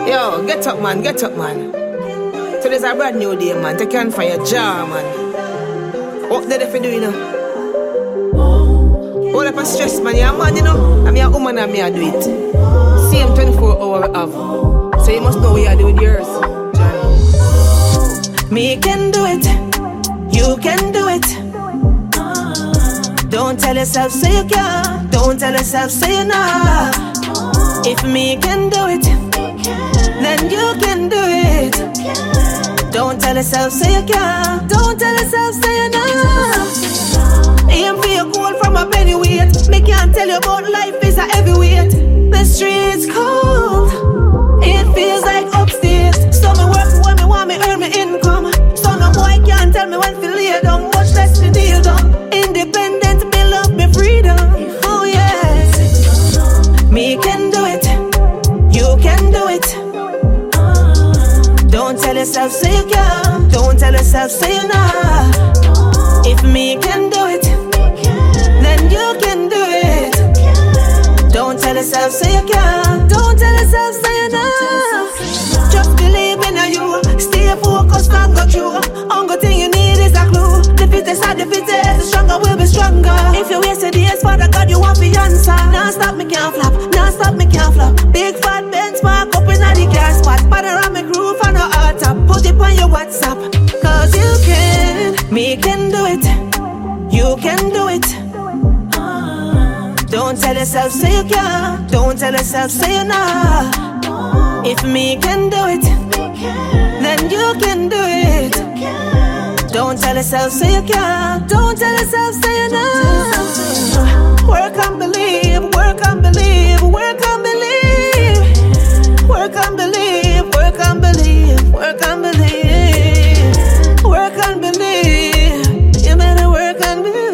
Yo, get up, man, get up, man. Today's a brand new day, man. Take on for your jaw, man. What did you do, you know? All up a stress, man. You're a man, you know. I'm a woman and me I do it. Same 24 hours we have. So you must know what you do with yours. Me can do it. You can do it. Don't tell yourself say you can't. Don't tell yourself say you not. If me can do it, then you can do it. Don't tell yourself say you can't. Don't tell yourself say you not. Aim for your goal from a penny weight. Me can't tell you about life is a heavyweight. The streets cold. It feels like upstairs. So me work when me want me earn me income. So no boy can't tell me when to lay down. Much less the deal done. Independent, me love me freedom. Oh yes. Me can do it. You can do it. Don't tell yourself say you can't. Don't tell yourself say you not. If me can do it, then you can do it. Don't tell yourself say you can't. Don't tell yourself say you not. Just believe in you. Stay focused and go through. Only thing you need is a clue. The fittest are the fittest. The stronger will be stronger. If you waste your days, Father God, you want the answer. Now stop me can't flop. Now stop me can't flop. Big fat benchmark up in the car spot. Panoramic roof and a hot top. Put it on your WhatsApp. Cause you can. Me can do it. You can do it. Don't tell yourself say you can't. Don't tell yourself say you not. If me can do it, then you can do it. Don't tell yourself say you can't. Don't tell yourself say you not. Work and believe. Work and believe. Work and believe. Work and believe. Work and believe. Work and believe. Work and believe. You better work and believe.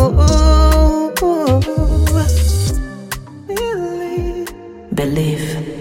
Believe.